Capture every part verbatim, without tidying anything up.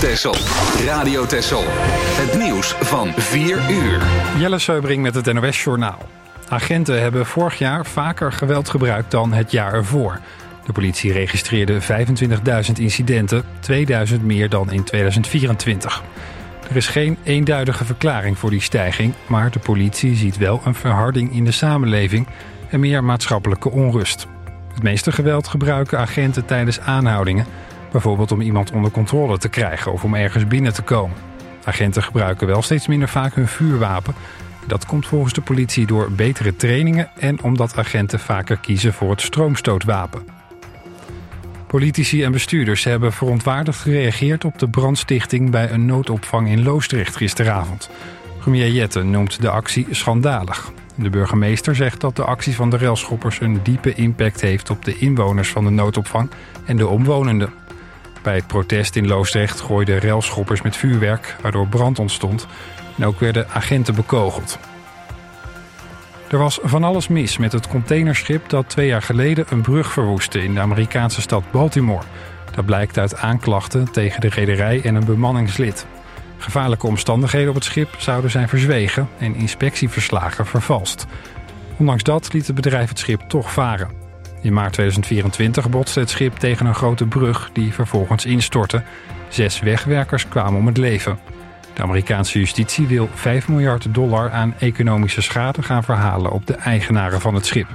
Texel. Radio Texel. Het nieuws van vier uur. Jelle Seubring met het N O S-journaal. Agenten hebben vorig jaar vaker geweld gebruikt dan het jaar ervoor. De politie registreerde vijfentwintigduizend incidenten, tweeduizend meer dan in tweeduizend vierentwintig. Er is geen eenduidige verklaring voor die stijging, maar de politie ziet wel een verharding in de samenleving en meer maatschappelijke onrust. Het meeste geweld gebruiken agenten tijdens aanhoudingen, bijvoorbeeld om iemand onder controle te krijgen of om ergens binnen te komen. Agenten gebruiken wel steeds minder vaak hun vuurwapen. Dat komt volgens de politie door betere trainingen en omdat agenten vaker kiezen voor het stroomstootwapen. Politici en bestuurders hebben verontwaardigd gereageerd op de brandstichting bij een noodopvang in Loosdrecht gisteravond. Premier Jette noemt de actie schandalig. De burgemeester zegt dat de actie van de railschoppers een diepe impact heeft op de inwoners van de noodopvang en de omwonenden. Bij het protest in Loosdrecht gooiden railschoppers met vuurwerk, waardoor brand ontstond. En ook werden agenten bekogeld. Er was van alles mis met het containerschip dat twee jaar geleden een brug verwoestte in de Amerikaanse stad Baltimore. Dat blijkt uit aanklachten tegen de rederij en een bemanningslid. Gevaarlijke omstandigheden op het schip zouden zijn verzwegen en inspectieverslagen vervalst. Ondanks dat liet het bedrijf het schip toch varen. In maart tweeduizend vierentwintig botste het schip tegen een grote brug die vervolgens instortte. Zes wegwerkers kwamen om het leven. De Amerikaanse justitie wil vijf miljard dollar aan economische schade gaan verhalen op de eigenaren van het schip.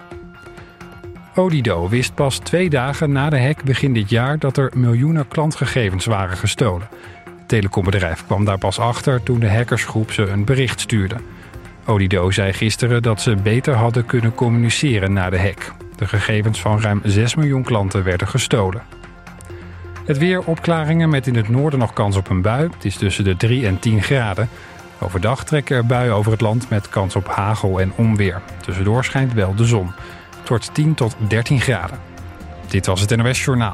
Odido wist pas twee dagen na de hack begin dit jaar dat er miljoenen klantgegevens waren gestolen. Het telecombedrijf kwam daar pas achter toen de hackersgroep ze een bericht stuurde. Odido zei gisteren dat ze beter hadden kunnen communiceren na de hack. De gegevens van ruim zes miljoen klanten werden gestolen. Het weer, opklaringen met in het noorden nog kans op een bui. Het is tussen de drie en tien graden. Overdag trekken er buien over het land met kans op hagel en onweer. Tussendoor schijnt wel de zon. Het wordt tien tot dertien graden. Dit was het N O S-journaal.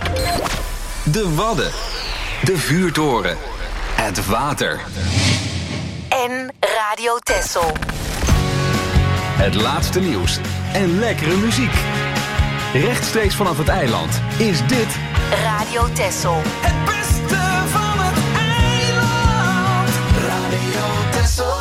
De Wadden. De vuurtoren. Het water. En Radio Texel. Het laatste nieuws en lekkere muziek. Rechtstreeks vanaf het eiland is dit Radio Texel. Het beste van het eiland. Radio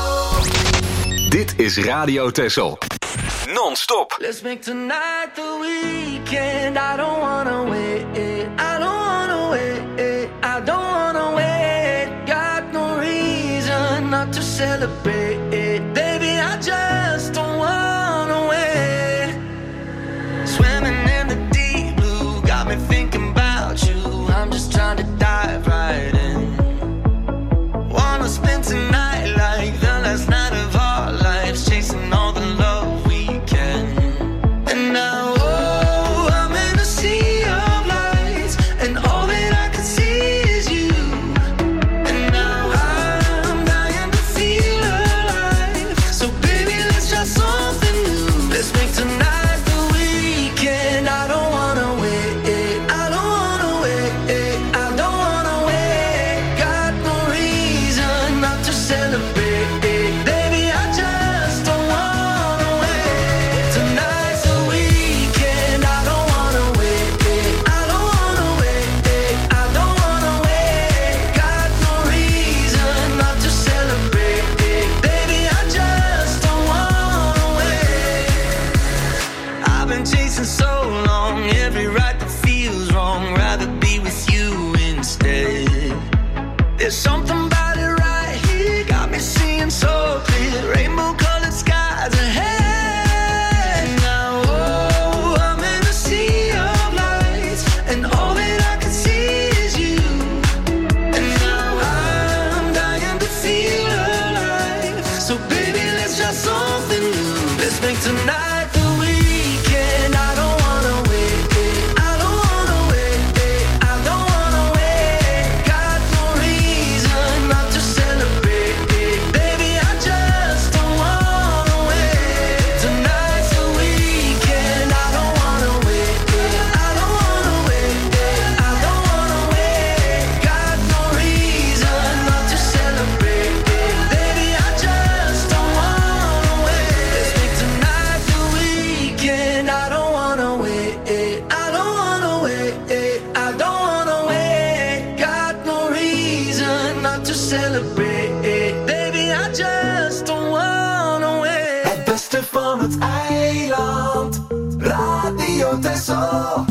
Texel. Dit is Radio Texel. Non-stop. Let's make tonight the weekend. I don't wanna wait. I don't wanna wait. I don't wanna wait. Got no reason not to celebrate. Baby, I just don't wanna wait. Swimming in the deep blue got me thinking about you. I'm just trying to dive right in. Wanna spend tonight like the last night of our lives, chasing all the love we can. And now, oh, I'm in a sea of lights, and all that I can see is you. And now I'm dying to feel alive. So baby, let's try something new. Let's make tonight the weekend. I don't wanna wait. I don't wanna wait. I don't wanna wait. Got no reason not to celebrate. Baby, I just don't wanna wait. Tonight's the weekend. I don't wanna wait. I don't wanna wait. I don't wanna wait. Got no reason not to celebrate. Baby, I just don't wanna wait. I've been chasing so long, every right that feels wrong. Rather be with you instead. There's something about it right here, got me seeing so clear. Rainbow colored skies ahead. Now, oh, I'm in a sea of lights, and all that I can see is you. And now I'm dying to feel alive. So baby, let's try something new. Let's make tonight the weekend. I don't wanna wait. eiland. Radio Texel.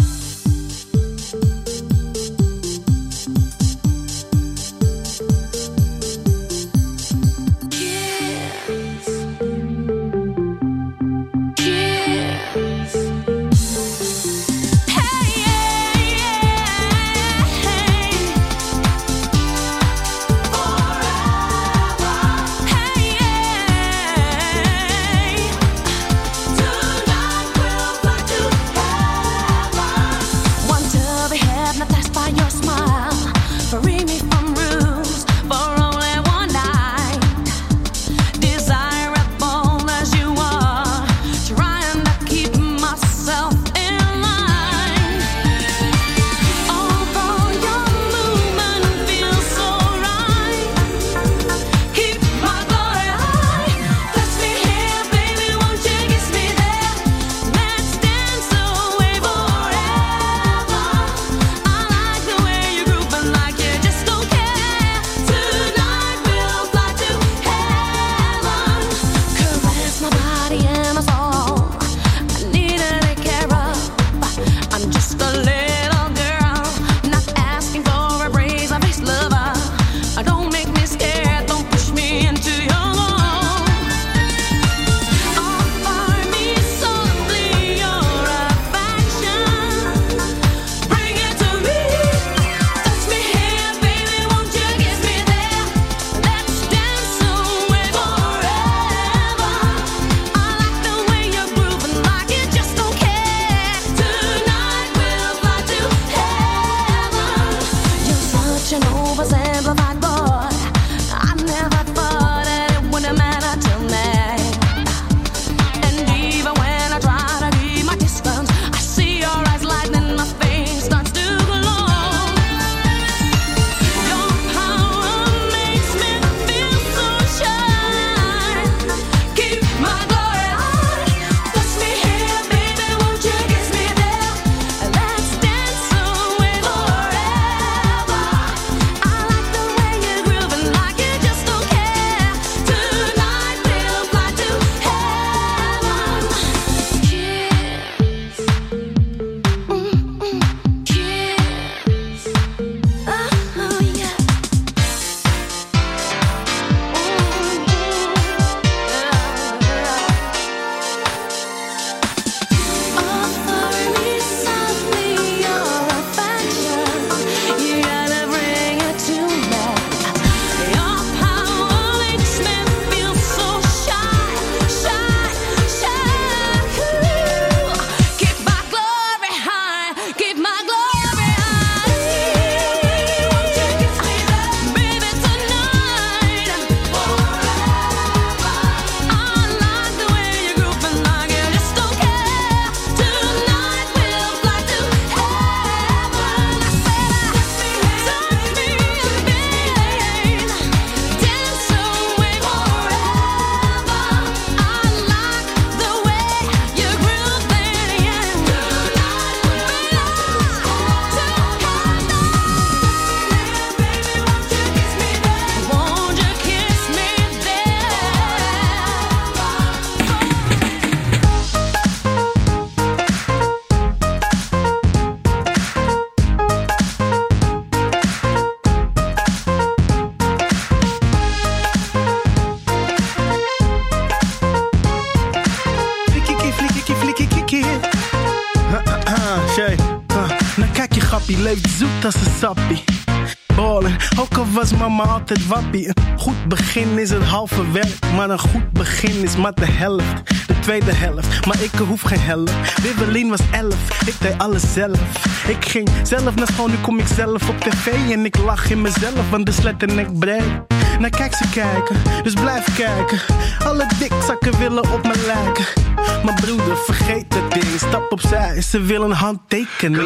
grappie, leeft zoet als een sappie. Ballen, ook al was mama altijd wappie. Een goed begin is het halve werk, maar een goed begin is maar de helft. De tweede helft, maar ik hoef geen helft. Wibbelien was elf, ik deed alles zelf. Ik ging zelf naar school, nu kom ik zelf op tv. En ik lach in mezelf, want de slet en ik breed. Nou kijk ze kijken, dus blijf kijken. Alle dikzakken willen op me lijken. Maar broeder, vergeet het ding, stap opzij, ze willen een handtekening.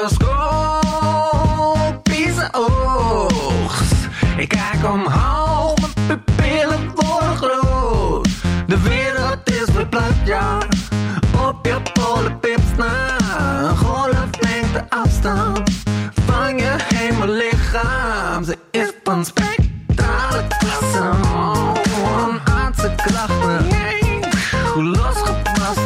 Kaleidoscopische oogst. Ik kijk omhoog, mijn pupillen worden groot. De wereld is verplaatst, ja. Op je polenpips na. Een golflengte afstand van je hemellichaam. Ze is van spectrale klasse. Oh, een aardse klachten. Hoe losgepast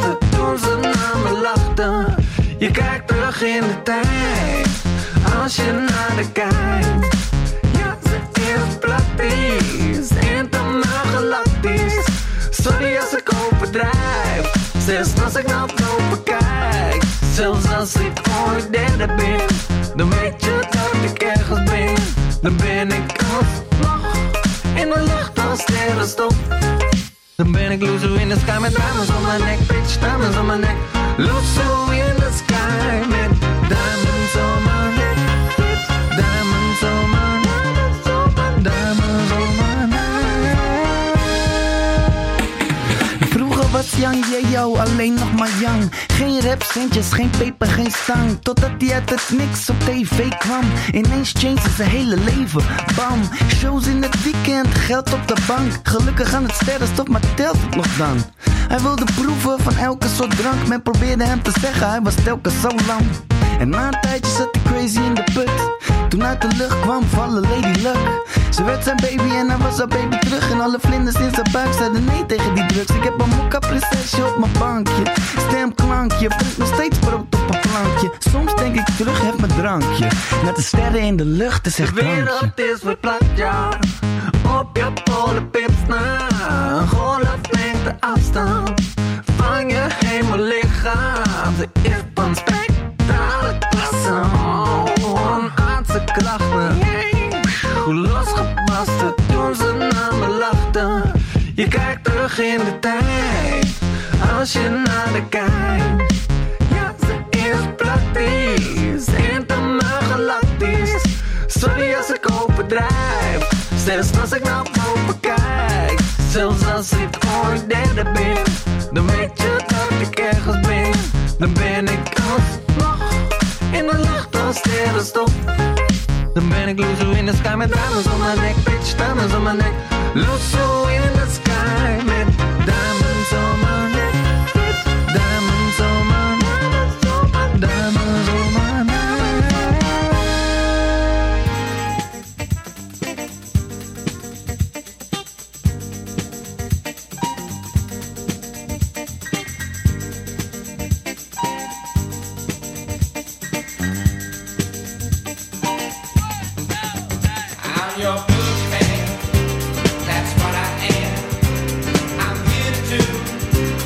terug in de tijd. Als je naar de kijkt. Ja, ze is praktisch. Helemaal galactisch. Sorry als ik overdrijf. Zelfs als ik naar boven kijk. Zelfs als ik ooit derde ben. Dan weet je dat ik ergens ben. Dan ben ik als vlag in de lucht als sterrenstof. Dan ben ik loezo in de sky met diamonds om mijn nek. Bitch, diamonds om mijn nek. Loezo in de sky met diamonds om mijn nek. Bitch, diamonds om mijn nek. Diamonds om mijn nek. Vroeger was Young, yeah yo, alleen nog maar young. Geen rapcentjes, geen peper, geen stang. Totdat hij uit het niks op tv kwam. Ineens changed zijn hele leven, bam. Shows in het weekend, geld op de bank. Gelukkig aan het sterrenstof, maar telt het nog dan? Hij wilde proeven van elke soort drank. Men probeerde hem te zeggen, hij was telkens zo lang. En na een tijdje zat hij crazy in de put. Toen uit de lucht kwam vallen Lady Luck. Ze werd zijn baby en hij was haar baby terug. En alle vlinders in zijn buik zeiden nee tegen die drugs. Ik heb een mokka prinsesje op mijn bankje. Stemklankje, brengt nog steeds brood op een plankje. Soms denk ik terug, heb mijn drankje. Met de sterren in de lucht, is echt drankje. De wereld is verplaatst, ja. Op je polenpips na. Een golflengte afstand van je hemellichaam. Ze is van spectrale klasse. Oh, aardse krachten. Hoe losgebarsten toen ze naar me lachten. Je kijkt terug in de tijd. Als je naar de kijkt. Ja, ze is praktisch. Helemaal galactisch. Sorry als ik overdrijf. Zelfs als ik naar boven kijk. Zelfs als ik ooit derde ben. Dan weet je dat ik ergens ben. Dan ben ik als vlag in de lucht als sterrenstof. Dan ben ik loezo in de sky met diamonds om mijn nek. Bitch, diamonds om mijn nek. Loezo in de sky met diamonds om mijn nek. Bitch, diamonds om mijn nek. Diamonds om mijn nek. Your boogeyman, that's what I am. I'm here to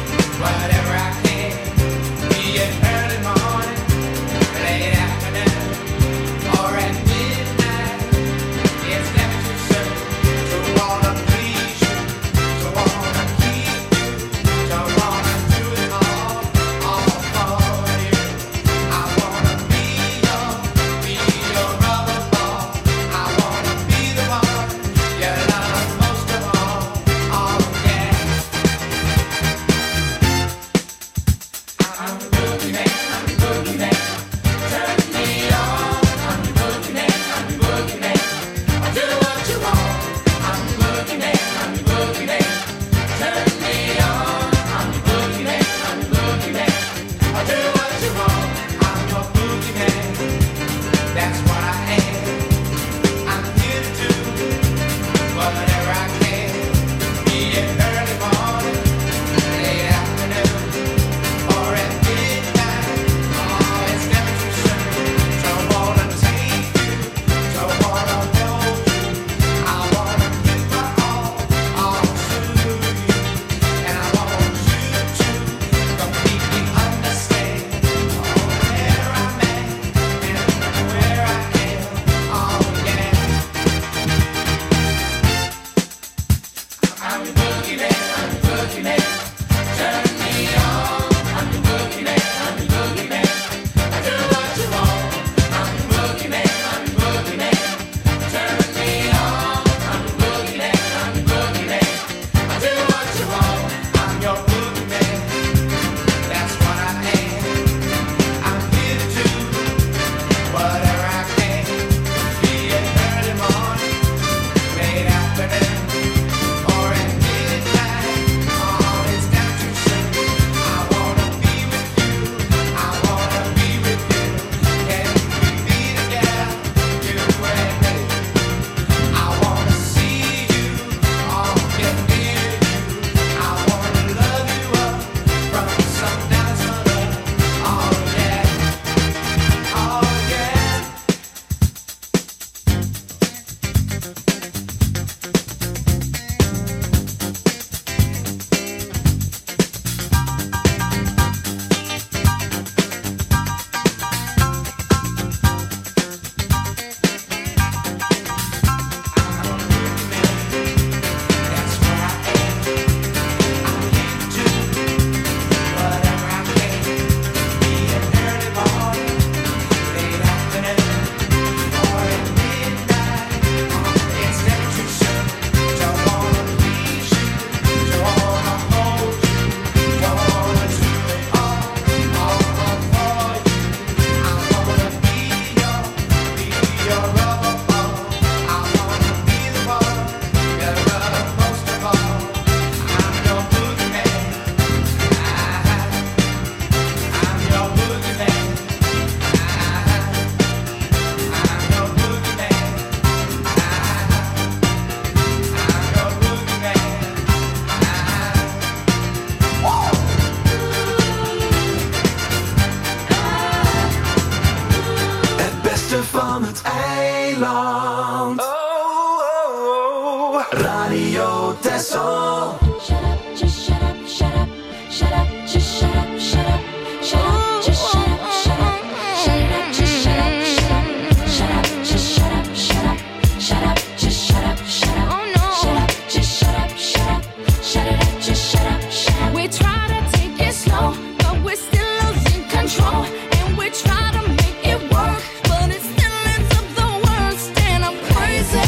van het eiland. Oh, oh, oh. Radio Texel. Shut up, just shut up, shut up, shut up, just shut up, shut up, shut up, just shut up, shut up, shut up, just shut up, shut up, shut up, just shut up, shut up, shut up, just shut up, shut up, oh no, shut up, just shut up, shut up, shut it up, just shut up, shut up. We try to take it slow, but we're still losing control, and we try to make it work, but it still ends up the worst, and I'm crazy.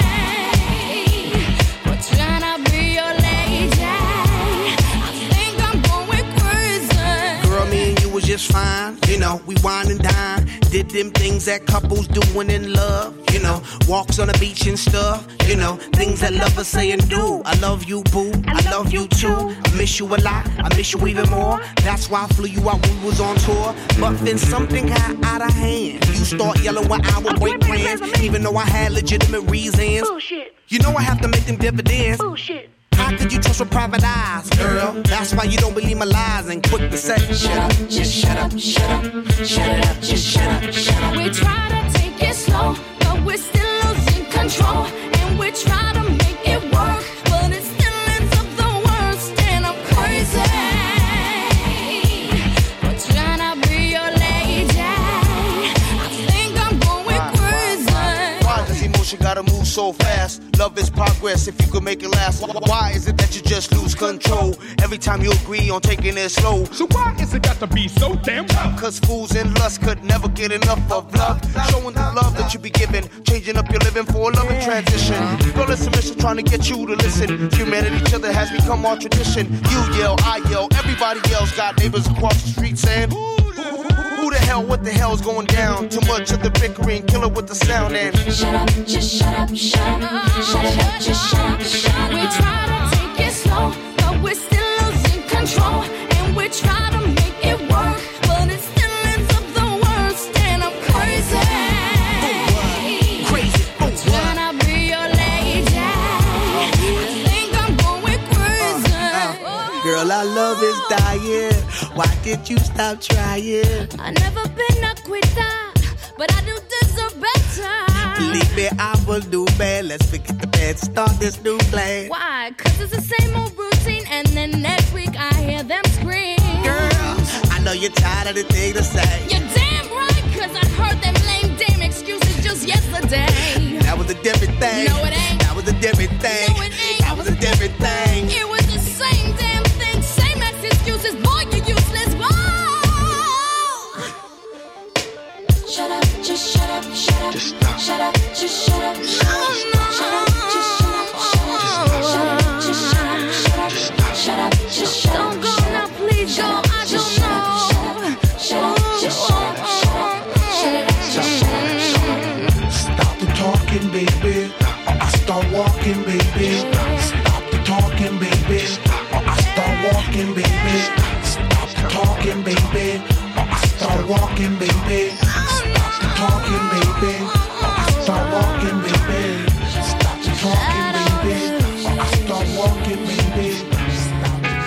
We're trying to be your lady. I think I'm going crazy. Girl, me and you was just fine. You know, we wine and dine. Did them things that couples doing in love. You know, walks on the beach and stuff. You know, things that lovers say and do. I love you, boo. I love you too. I miss you a lot. I miss you even more. That's why I flew you out when we was on tour. But then something got out of hand. You start yelling when I would break plans, even though I had legitimate reasons. Bullshit. You know I have to make them dividends. Bullshit. How could you trust with private eyes, girl? That's why you don't believe my lies and quick to say, shut up, just shut up, shut up, shut it up, just shut up, shut up. We try to take it slow, but we're still losing control, and we try to make it work, but it still ends up the worst, and I'm crazy. We're trying to be your lady. I think I'm going crazy. Why does emotion gotta move so fast? Love is progress if you could make it last. Why is it that you just lose control every time you agree on taking it slow? So why is it got to be so damn tough? Cause fools and lust could never get enough of love. Showing the love that you be giving, changing up your living for a loving transition. Girl, it's a mission trying to get you to listen. Humanity, each other has become our tradition. You yell, I yell, everybody yells. Got neighbors across the street saying, who the hell, what the hell's going down? Too much of the bickering, kill it with the sound and shut up, just shut up, shut up, shut it up, just shut up, shut up. We try to take it slow, but we're still losing control, and we try to make it work, but it still ends up the worst, and I'm crazy. crazy. I'm trying to be your lady. I think I'm going crazy. Girl, our love is dying. Why did you stop trying? I've never been a quitter, but I do deserve better. Believe me, I will do bad. Let's forget the bad, start this new plan. Why? Cause it's the same old routine, and then next week I hear them scream. Girl, I know you're tired of the thing to say. You're damn right, cause I heard them lame damn excuses just yesterday. That was a different thing. No, it ain't. That was a different thing. No, it ain't. That was a different thing. It was the same damn thing, same ex excuses. Boy, you're useless. Whoa! Shut up, just shut up, shut up. Just stop. Shut up, just shut up, shut up. Shut up, just shut up, shut up. Shut up, just shut up, shut up. Shut up, just shut up. Don't go now, please go. I don't know. Shut up, just shut up, shut up. Shut it up, just shut up, shut up. Stop the talking, baby. Or I start walking, baby. Stop the talking, baby. Or I start walking, baby. Stop the talking, baby. Or I start walking, baby. Stop the talking, baby. Or I start walking, baby. Stop the talking, baby. Or I start walking, baby. Stop the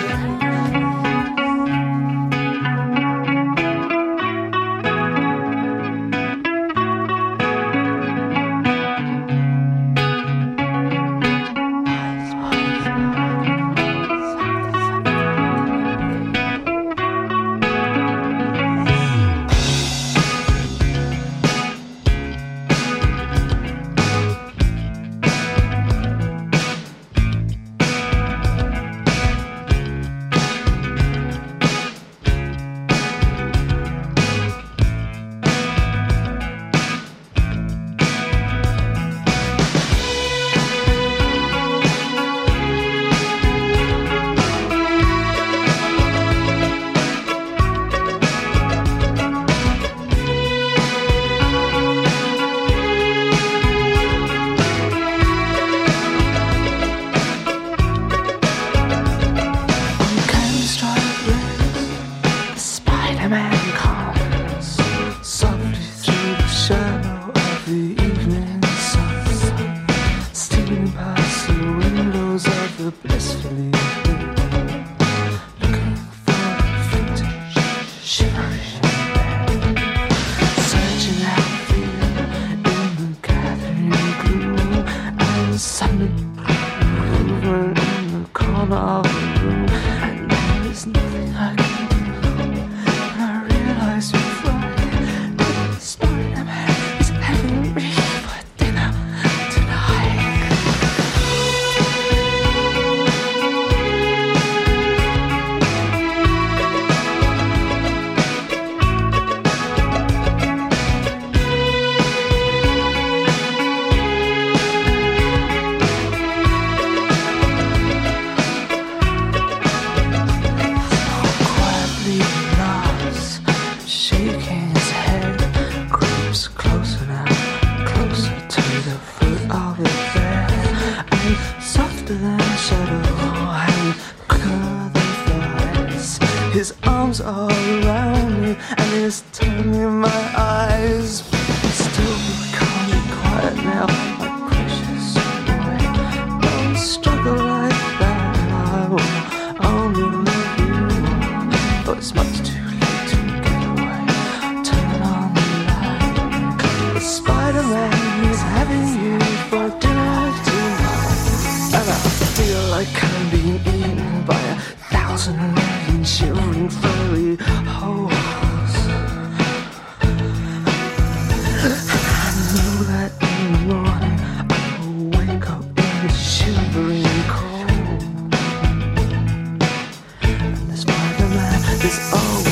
looking in my eyes. Still can't be quiet now, my precious boy. Don't struggle like that. I will only love you more. But it's much too late to get away. Turn on the light. The Spider-Man is having you for dinner tonight. And I feel like I'm being eaten by a thousand million shivering furry holes. I know that in the morning I will wake up in the shivering cold. And the Spider-Man is always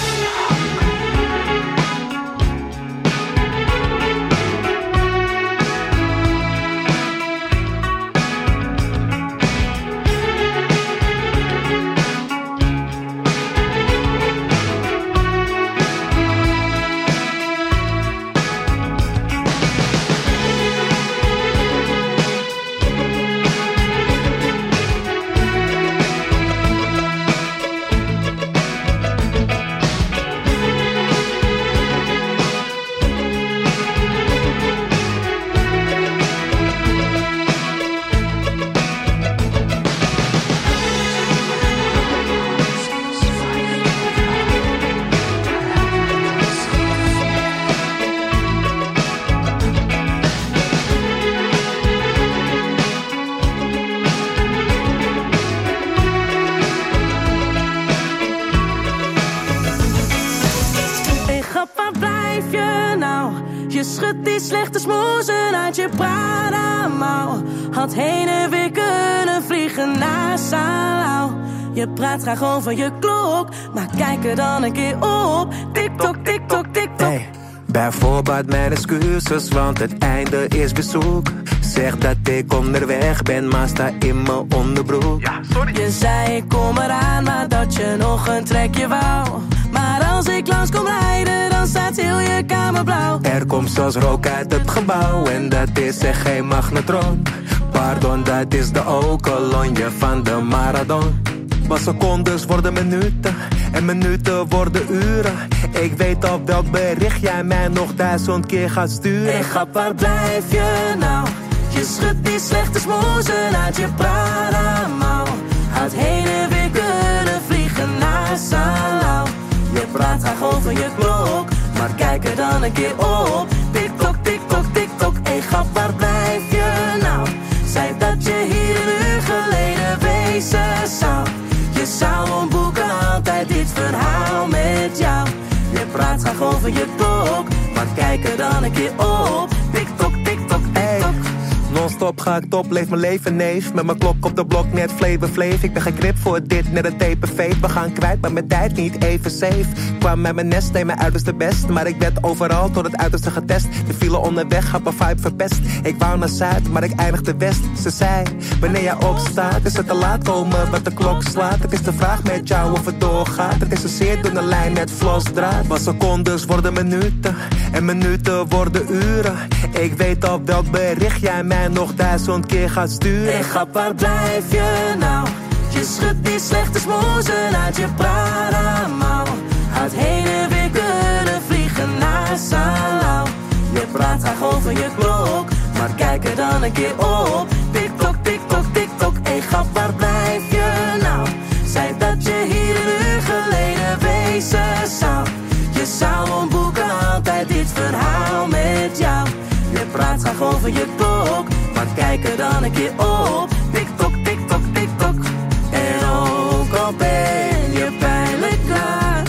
had heen en weer kunnen vliegen naar Salau. Je praat graag over je klok, maar kijk er dan een keer op. Tik-tok, tik-tok, tik-tok. Hey, bijvoorbeeld mijn excuses, want het einde is bezoek. Zeg dat ik onderweg ben, maar sta in mijn onderbroek. Ja, sorry. Je zei ik kom eraan, maar dat je nog een trekje wou. Maar als ik langs kom rijden, dan staat heel je kamer blauw. Er komt zelfs rook uit het gebouw en dat is echt geen magnetron. Pardon, dat is de okolonje van de marathon. Maar secondes worden minuten en minuten worden uren. Ik weet op welk bericht jij mij nog duizend keer gaat sturen. Hey grap, waar blijf je nou? Je schudt die slechte smoesen uit je Prada-mouw. Had heen en weer kunnen vliegen naar Salau. Je praat graag over je klok, maar kijk er dan een keer op. Tik-tok, tik-tok, tik-tok, hey grap, waar blijf je nou? Zei dat je hier een uur geleden wezen zou. Je zou omboeken altijd dit verhaal met jou. Je praat graag over je klok, maar kijk er dan een keer op. Tik-tok, tik-tok, tik-tok. Non-stop ga ik top, leef mijn leven neef. Met mijn klok op de blok, net Flavor Flav. Ik ben geen grip voor dit, net een tape-fade. We gaan kwijt, maar mijn tijd niet even safe. Kwam met mijn nest, deed mijn uiterste best. Maar ik werd overal tot het uiterste getest. De file onderweg, had mijn vibe verpest. Ik wou naar Zuid, maar ik eindigde West. Ze zei, wanneer jij opstaat, is het te laat komen wat de klok slaat. Het is de vraag met jou of het doorgaat. Het is een zeer dunne lijn met vlosdraad. Maar secondes worden minuten en minuten worden uren. Ik weet op welk bericht jij mij nog duizend keer gaat sturen. Hey grap, waar blijf je nou? Je schudt die slechte smoesen uit je Prada-mouw. Had heen en weer kunnen vliegen naar Salau. Je praat graag over je klok, maar kijk er dan een keer op. Tik-tok, tik-tok, tik-tok, hey grap, waar blijf je nou? Zei dat je hier een uur geleden wezen zou. Je zou omboeken altijd dit verhaal met jou. Je praat graag over je klok, maar kijk er dan een keer op. Tik-tok, tik-tok, tik-tok. En ook al ben je pijnlijk laat,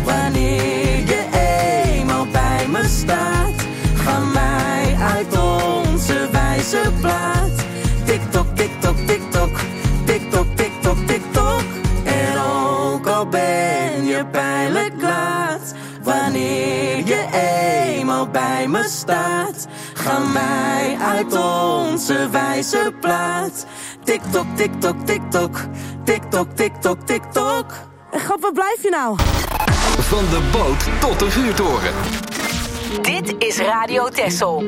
wanneer je eenmaal bij me staat, ga mij uit onze wijze plaat. Tik-tok, tik-tok, tik-tok. Tik-tok, tik-tok, tik-tok. En ook al ben je pijnlijk laat, wanneer je eenmaal bij me staat, ga mij uit onze wijze plaat. Tik-tok, tik-tok, tik-tok. Tik-tok, tik-tok, tik-tok. En grap, waar blijf je nou? Van de boot tot de vuurtoren. Dit is Radio Texel.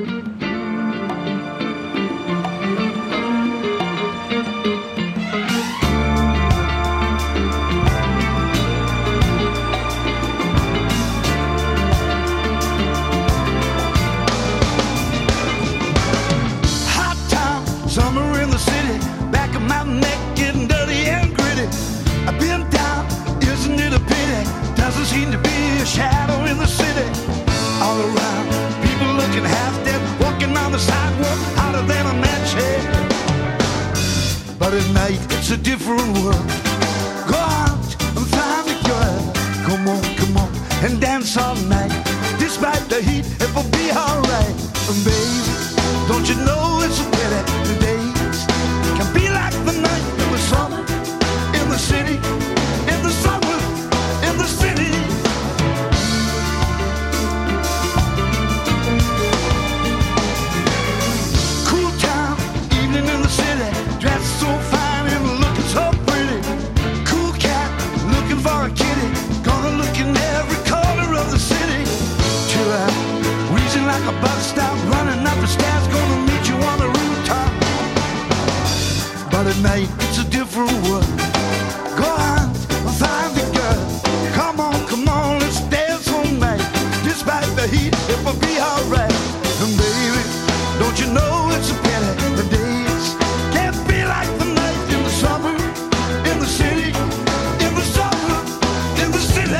a shadow in the city. All around, people looking half dead, walking on the sidewalk, hotter than a match head. But at night, it's a different world. Go out and find a girl. Come on, come on, and dance all night. Despite the heat, it will be alright. And baby, don't you know it's a pity the days can be like the night in the summer, in the city, in the summer, in the city. Cool town, evening in the city, dressed so fine and looking so pretty. Cool cat, looking for a kitty, gonna look in every corner of the city. Chill out, wheezing like a bus stop, running up the stairs, gonna meet you on the rooftop. But at night, it's a different world. Go on, find the girl. Come on, come on, let's dance all night. Despite the heat, it will be alright. And baby, don't you know it's a pity the days can't be like the night in the summer, in the city, in the summer, in the city.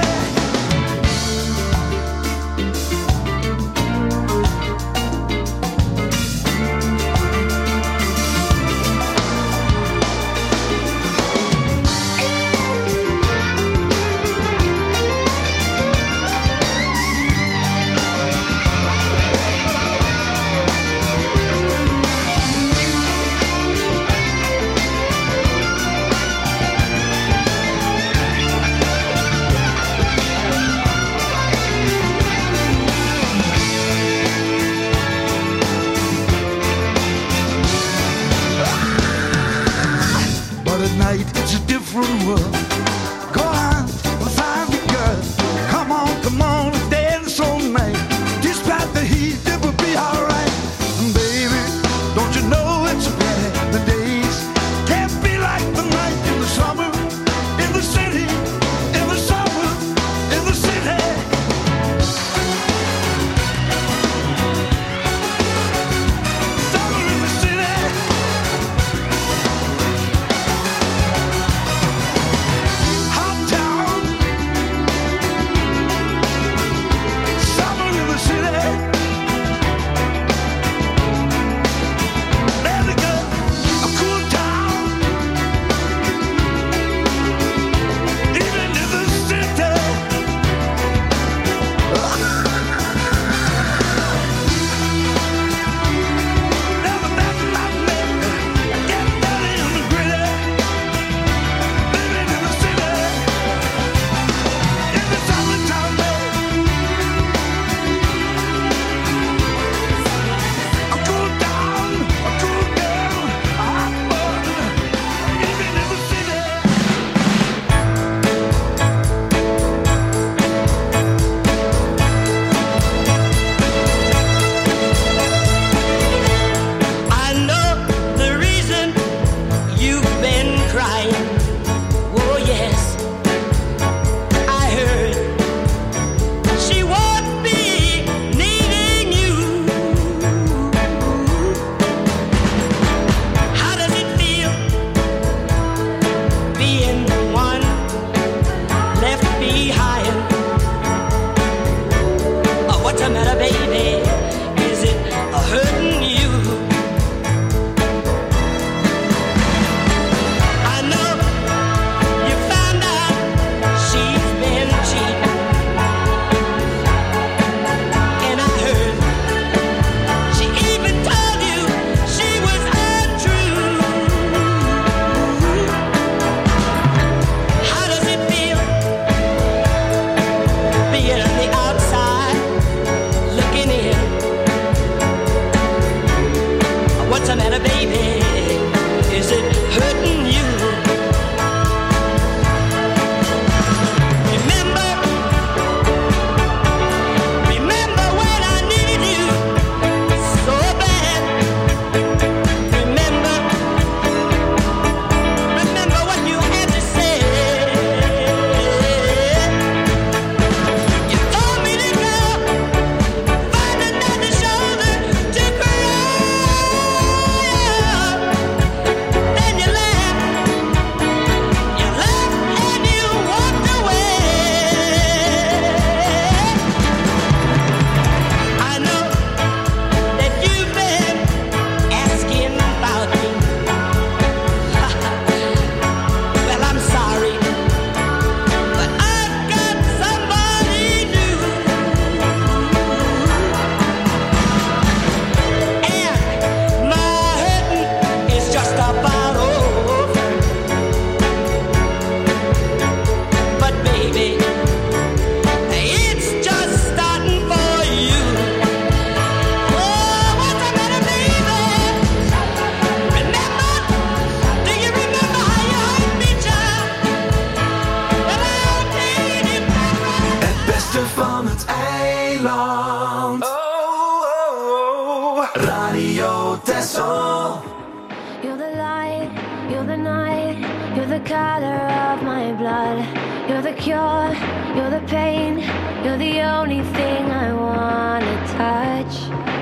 Texel. You're the light, you're the night, you're the color of my blood. You're the cure, you're the pain, you're the only thing I wanna touch.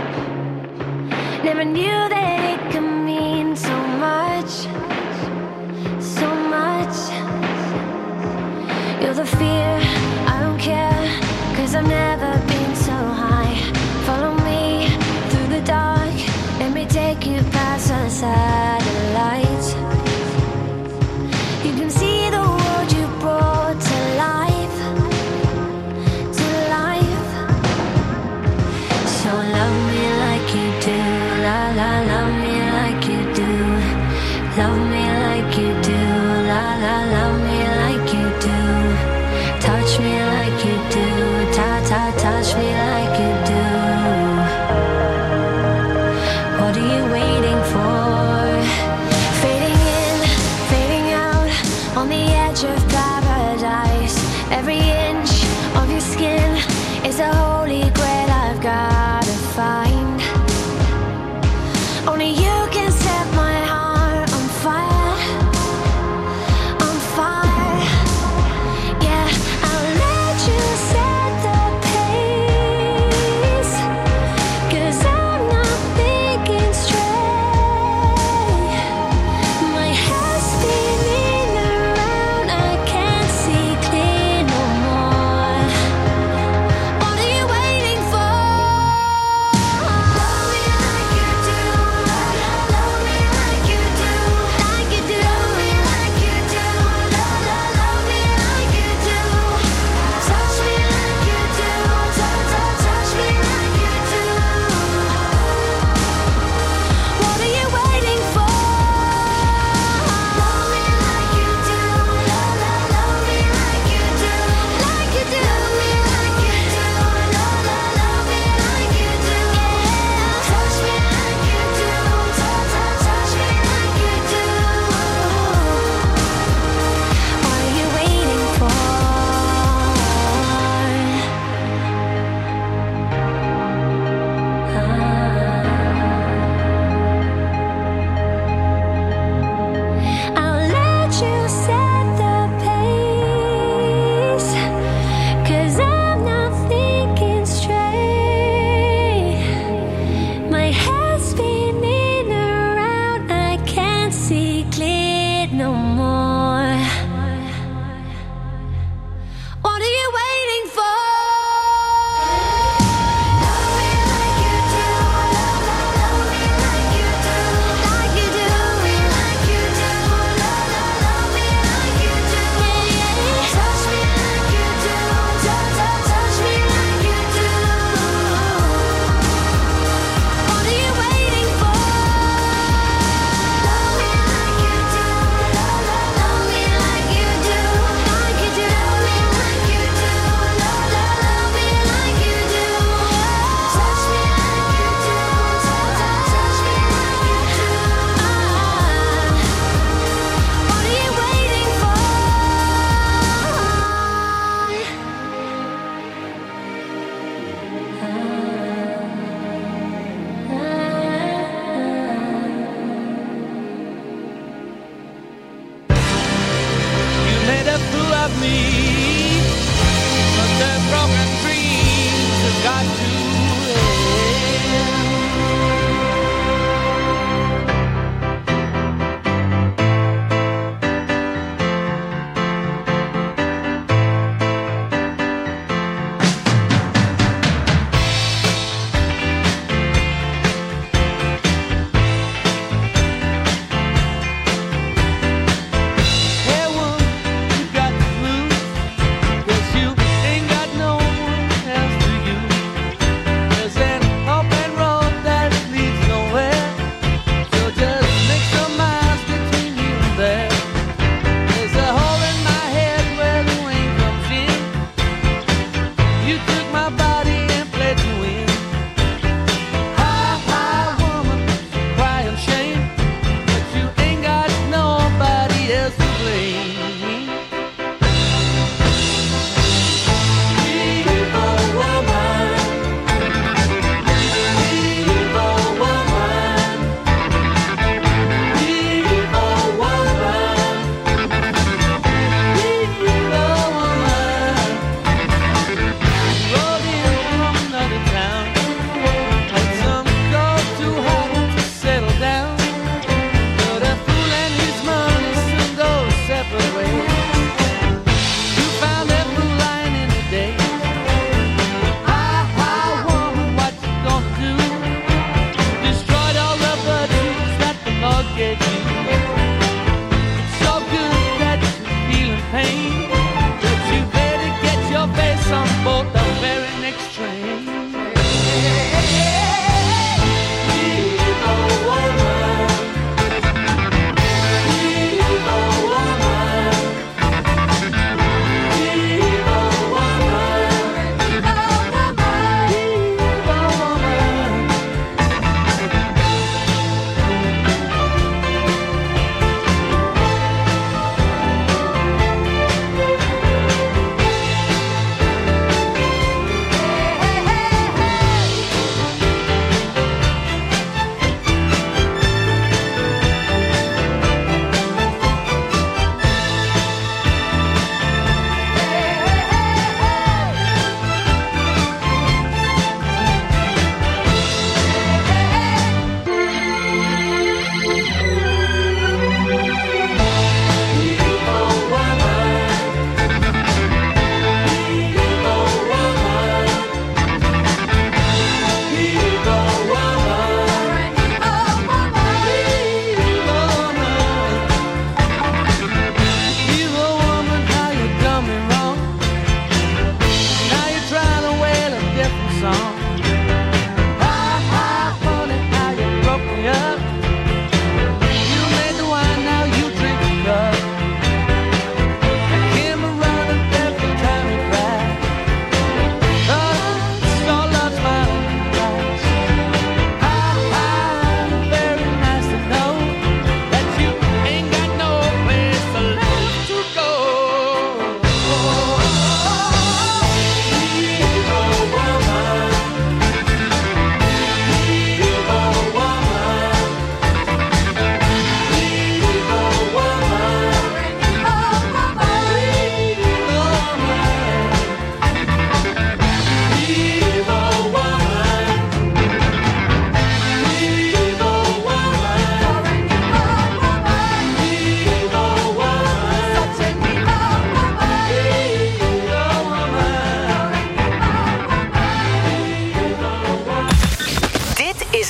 Never knew that it could mean so much, so much. You're the fear, I don't care, cause I've never been so high. Follow me through the dark, let me take you past the satellites. You can see the world you brought to life, to life. So love me like you do, la la, love me like you do. Love me like you do, la la, love me like you do. Touch me like you do, ta ta ta.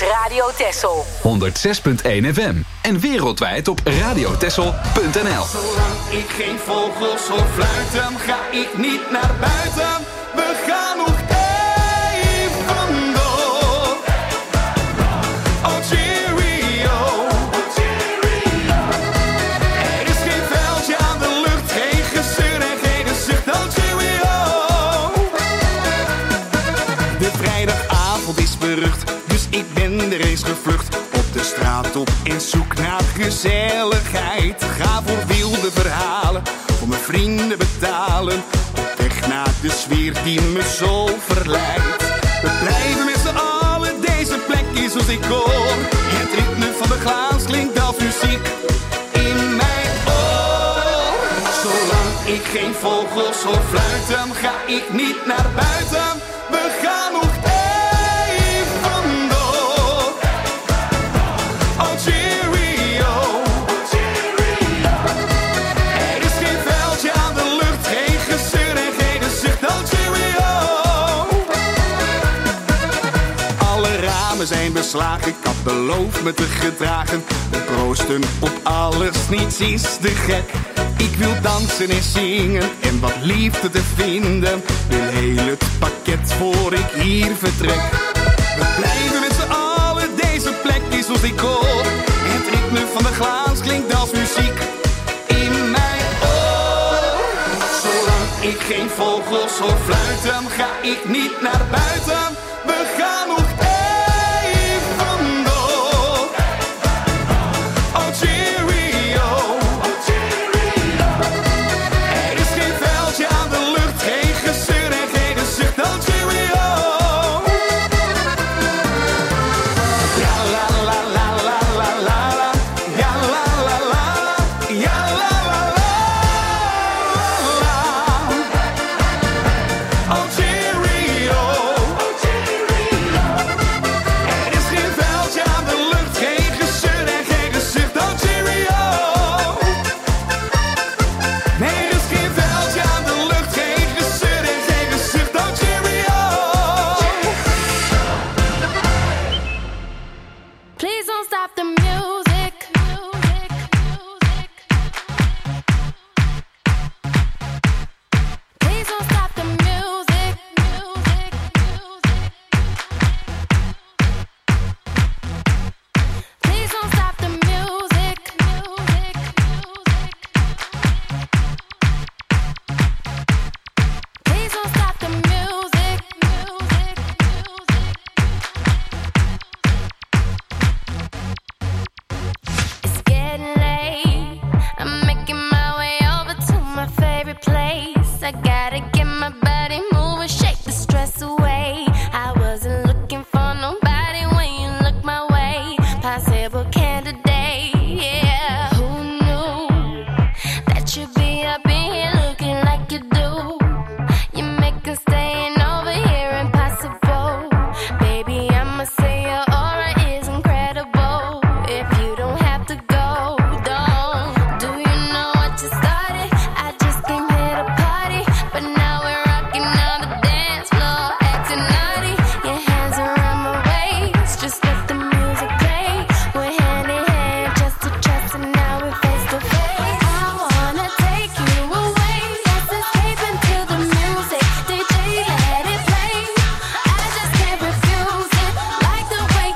Radio Texel. honderdzes punt één F M. En wereldwijd op radiotexel punt n l. Zolang ik geen vogels hoor fluiten, ga ik niet naar buiten. We gaan nog even door. Oh cheerio. Er is geen veldje aan de lucht, geen gezeur en geen gezicht. Oh cheerio. De vrijdagavond is berucht, dus ik ben er eens gevlucht. Op de straat op in zoek naar gezelligheid. Ga voor wilde verhalen, voor mijn vrienden betalen. Op weg naar de sfeer die me zo verleidt. We blijven met z'n allen, deze plek is als ik hoor. Het ritme van de glaas klinkt als muziek in mijn oor. Zolang ik geen vogels hoor fluiten, ga ik niet naar buiten. We gaan nog even door. Oh cheerio. Er is geen veldje aan de lucht, geen gezeur en geen gezicht. Oh cheerio. Alle ramen zijn beslagen, ik had beloofd me te gedragen. We proosten op alles, niets is te gek. Ik wil dansen en zingen en wat liefde te vinden. Wil heel het pakket voor ik hier vertrek. We blijven met z'n allen, deze plek is als ik hoor. Het ritme van de glaas klinkt als muziek in mijn oor. Zolang ik geen vogels hoor fluiten, ga ik niet naar buiten. We gaan nog even door. Oh cheerio. Er is geen veldje aan de lucht, geen gezeur en geen gezicht. Oh cheerio. Ja la la la la la la la. Ja la la la la. Ja la la la la. Oh cheerio. Er is geen veldje aan de lucht, geen gezeur en geen gezicht. Oh cheerio. Nee, er is geen veldje aan de lucht, geen gezeur en geen gezicht. Oh cheerio. Please don't stop the music. Please don't stop the music. Please don't stop the music. Please don't stop the music. It's getting late. I'm making my way over to my favorite place. I gotta get my body moving, shake the stress away. I wasn't looking for nobody when you look my way. Possible candidate, yeah. Who knew that you'd be up in here looking like you do? You make us staying over here impossible. Baby, I'ma say your aura is incredible. If you don't have to go, don't. Do you know what you started? I just came here to party, but now we're rocking on the dance floor, acting naughty. Your hands around my waist, just let the music play. We're hand in hand, chest to chest, and now we're face to face. I wanna take you away, let's escape into the music. D J, let it play. I just can't refuse it, like the way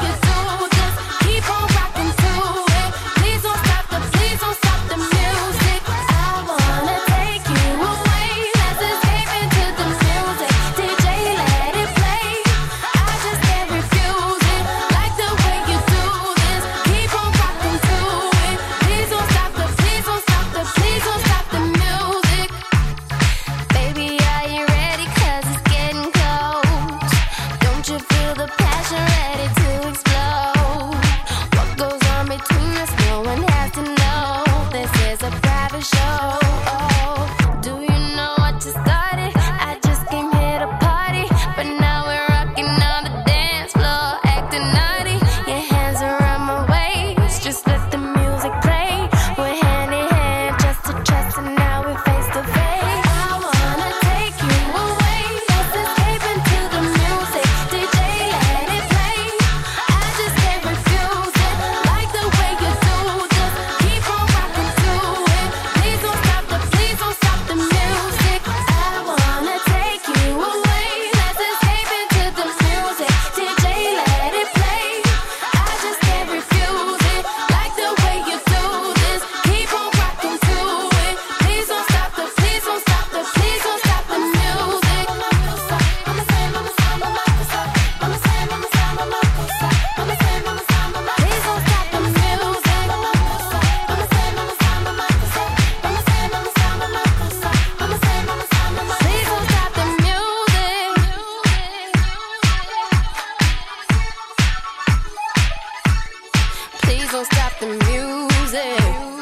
don't stop the music.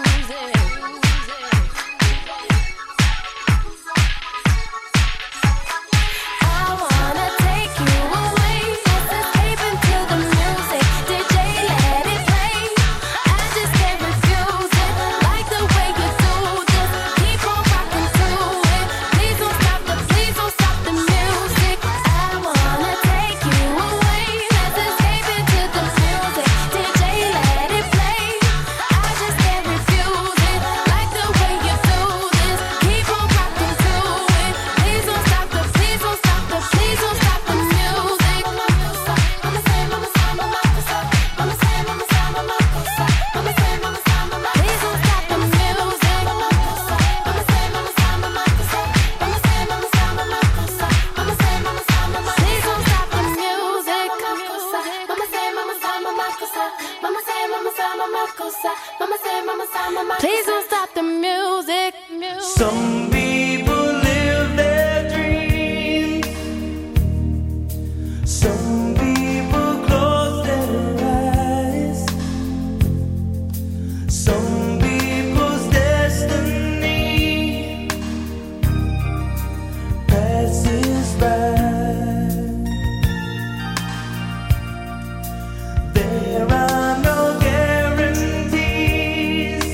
Please don't stop the music. Some people live their dreams. Some people close their eyes. Some people's destiny passes by. There are no guarantees.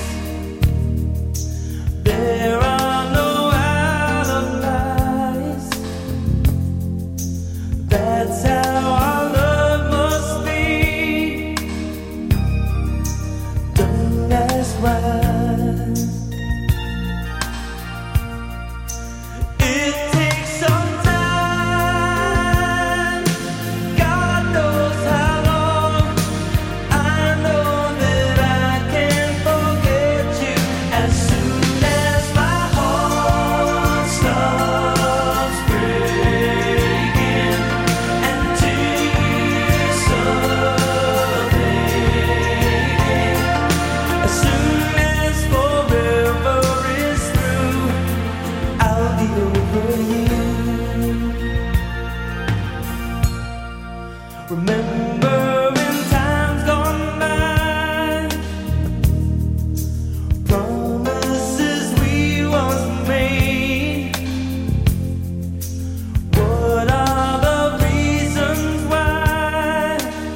There are no alibis. That's how our love must be. Don't ask why. It takes some time. God knows how long. I know that I can't forget you as soon as my heart stops breaking and tears start fading. As soon as forever is through, I'll be over you. Remember in times gone by, promises we once made. What are the reasons why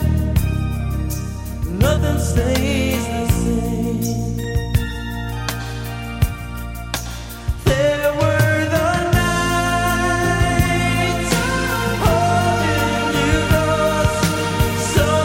nothing stays the same? There were the nights holding you close, so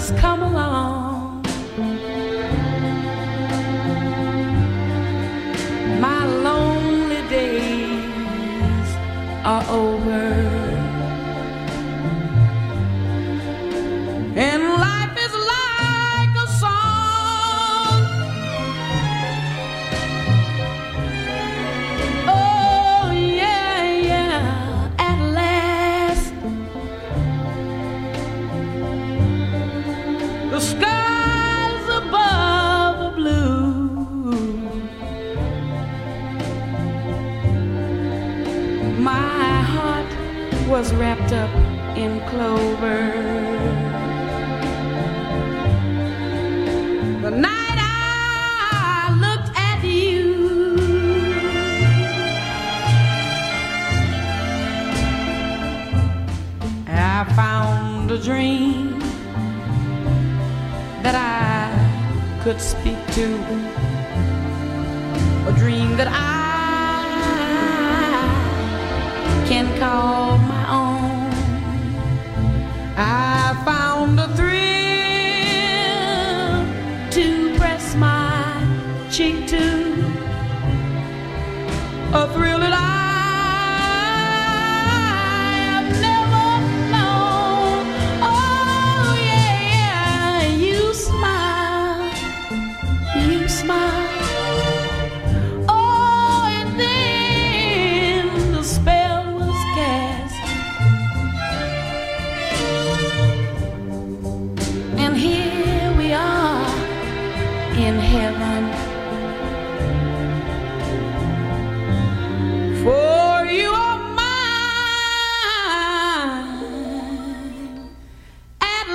has come along. My lonely days are over. And life is like a song. Oh, yeah, yeah, at last. The skies above are blue. My heart was wrapped up in clover. The night I looked at you, I found a dream that I could speak to, a dream that I can call my own. I found a thrill to press my cheek to, a thrill that I have never known. Oh yeah, you smile, you smile. Oh, and then the spell was cast, and here we are in heaven. For you are mine at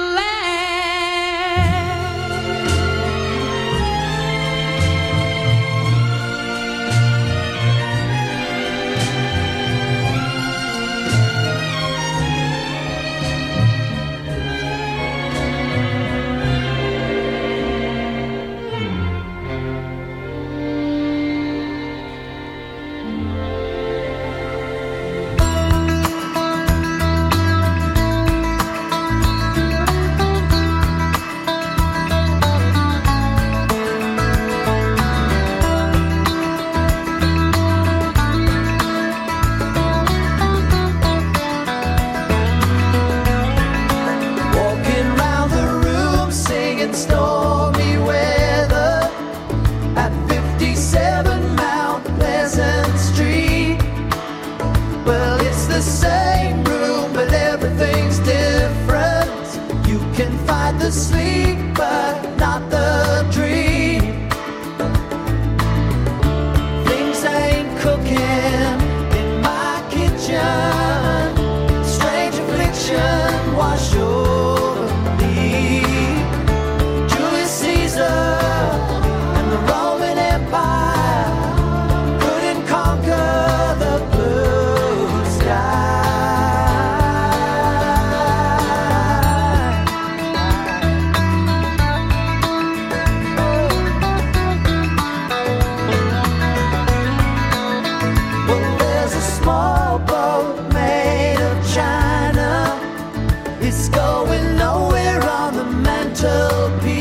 Walking round the room singing stormy weather at fifty-seven Mount Pleasant Street. Well, it's the same room, but everything's different. You can find the sleep, but not the dream. Things ain't cooking in my kitchen. Strange affliction wash over me. Julius Caesar and the Roman Empire couldn't conquer the blue sky. Well, there's a small boat made of china. It's going nowhere on the mantelpiece.